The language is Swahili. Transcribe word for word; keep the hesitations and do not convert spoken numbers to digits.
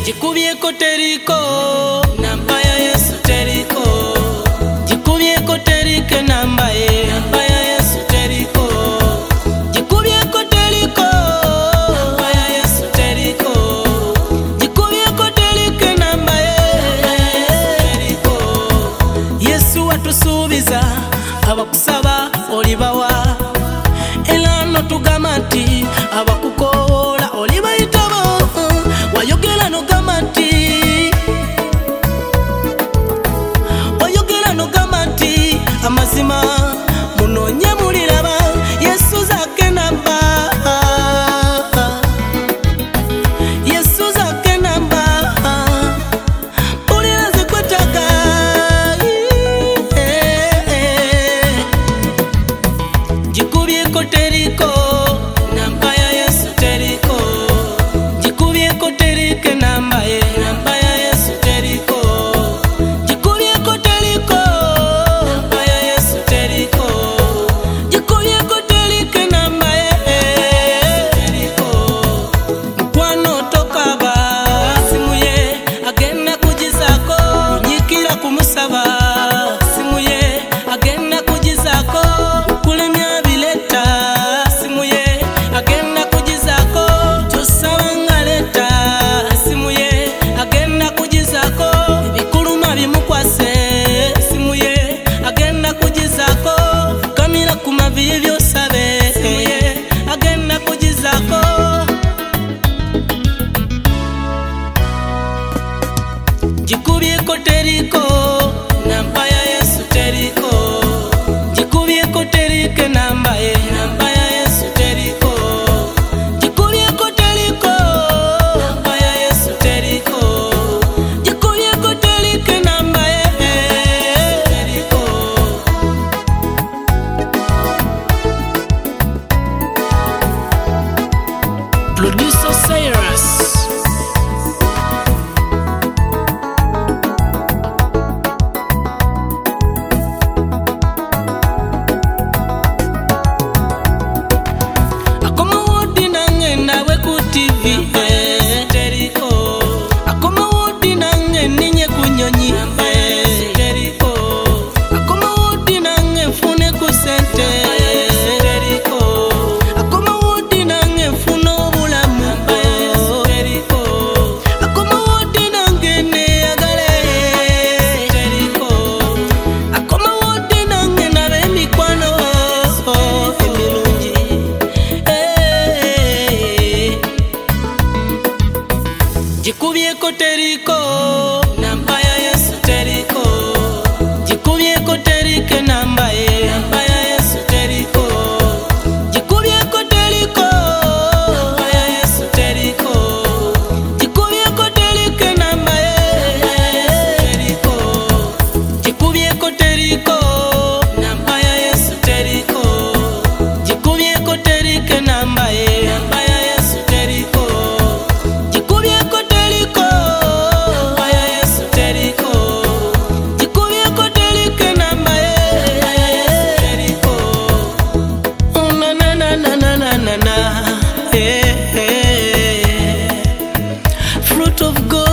Jikubyeko teriko namba ya Yesu teriko. Jikubyeko terike namba ye namba ya Yesu teriko. Jikubyeko teriko namba ya Yesu teriko. Jikubyeko terike namba ye teriko. Yesu atusubiza abakusaba olibawa. Elano tugamati abakukola olibayitabo. Wayogera no gamati Wayogera no gamati amazima munonye muliraba Yesu zake namba Yesu zake namba Uliraze kwetaka Jikubyeko teriko namba ya Yesu teriko. Jikubyeko terike namba ye namba ya Yesu teriko. Jikubyeko teriko namba ya Yesu teriko. Jikubyeko terike namba ye teriko. Mukwano tokaba simu ye agenda kujizako. Nyikira kumusaba simu ye agenda kujizako. Kulemya bileta simu ye agenda kujizako. Tosabanga leta simu ye agenda kujizako. Bikuluma bimukwase simu ye agenda kujizako. Kamira kumavi byosabe simu ye agenda kujizako. Jikubyeko teriko namba ya Yesu teriko. Jikubyeko terike namba ye namba ya Yesu teriko. Jikubyeko teriko namba ya Yesu teriko. Jikubyeko terike namba ye teriko. Producer Cyrus. T V teriko. Akoma wodi nange ninye kunyonyi teriko. Akoma wodi nange fune kusente teriko. Akoma wodi nange funo bulamu teriko. Akoma wodi nange ne agale teriko. Akoma wodi nange nabe mikwano emilungi. Jikubyeko teriko namba ya Yesu teriko. Jikubyeko terike namba ye namba ya Yesu teriko. Jikubyeko teriko namba ya Yesu teriko. Jikubyeko terike namba ye teriko. Jikubyeko teriko namba ya Yesu teriko. Jikubyeko terike namba ye namba ya Yesu teriko. Jikubyeko teriko namba ya Yesu teriko. Jikubyeko terike namba ye teriko. Oh na na na na na na na na. Hey, hey. Fruit of God.